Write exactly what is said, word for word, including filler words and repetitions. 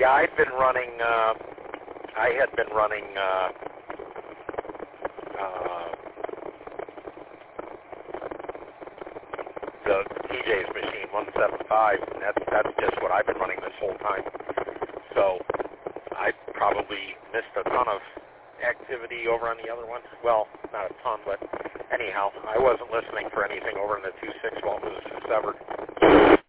Yeah, I'd been running, uh, I had been running, uh, uh, the T J's machine, one seventy-five, and that's, that's just what I've been running this whole time. So I probably missed a ton of activity over on the other one. Well, not a ton, but anyhow, I wasn't listening for anything over in the two six while it was severed.